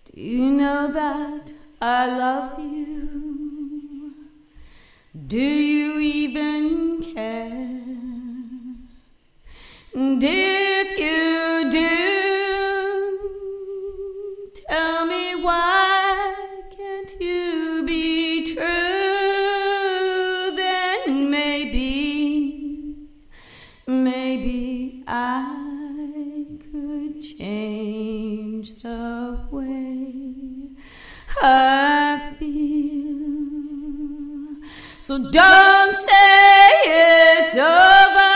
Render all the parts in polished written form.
Do you know that I love you? Do you even care? And if you do, tell me why can't you be true? Then maybe I could change the way I feel. So don't say it's over.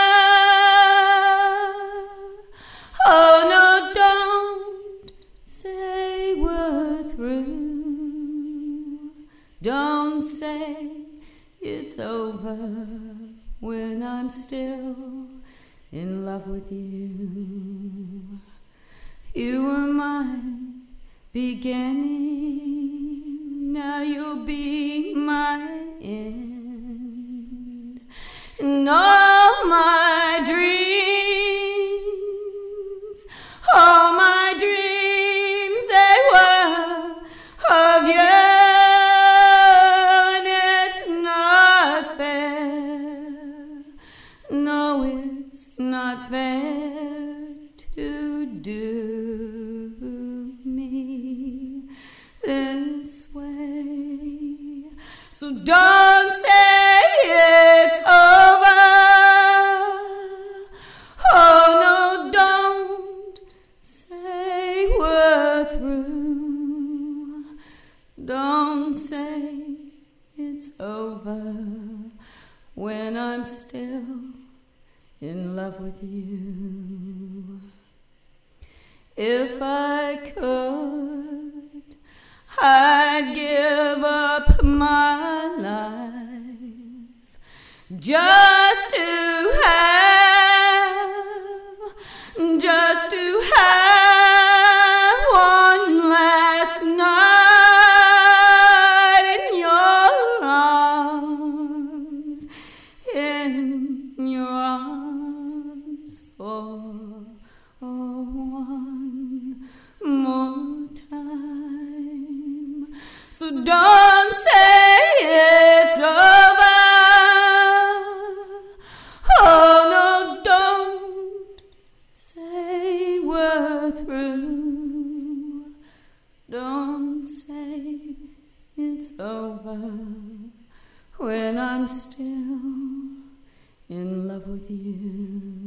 Oh no, don't say we're through. Don't say it's over when I'm still in love with you. You were my beginning, now you'll be my end. And all my dreams, they were of you. And it's not fair, no, it's not fair to do me this way. So don't say it's over. Oh no, don't say we're through. Don't say it's over when I'm still in love with you. If I could, I'd give up my life just to have one last night in your arms for one more time. So don't say it's over. Oh no, don't say we're through. Don't say it's over when I'm still in love with you.